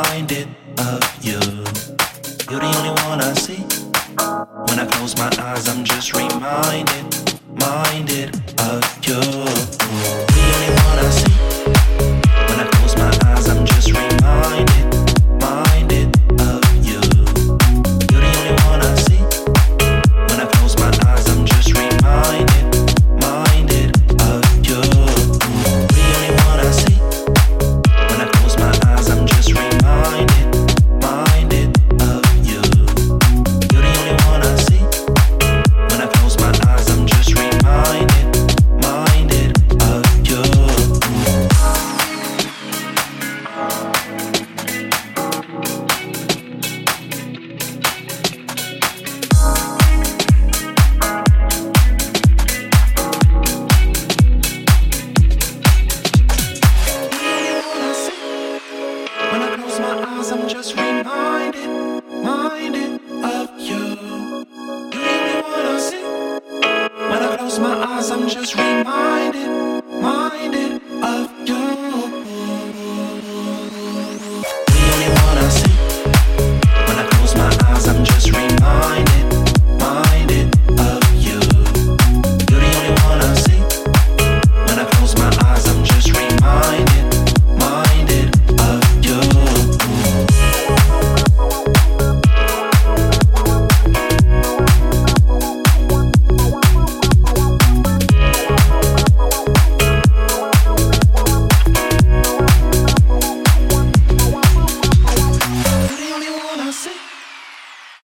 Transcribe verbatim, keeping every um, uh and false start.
reminded of you. You're the only one I see. When I close my eyes, I'm just reminded, minded of you. You're the only one I see. When I close my eyes, I'm just reminded, minded of you. You're the only one I see. When I close my eyes, I'm just reminded, minded of you. You're the only one I see. When I close my eyes, I'm just reminded, minded of you. You're the only one I see. When I close my eyes, I'm just reminded, minded of you. When I close my eyes, I'm just reminded.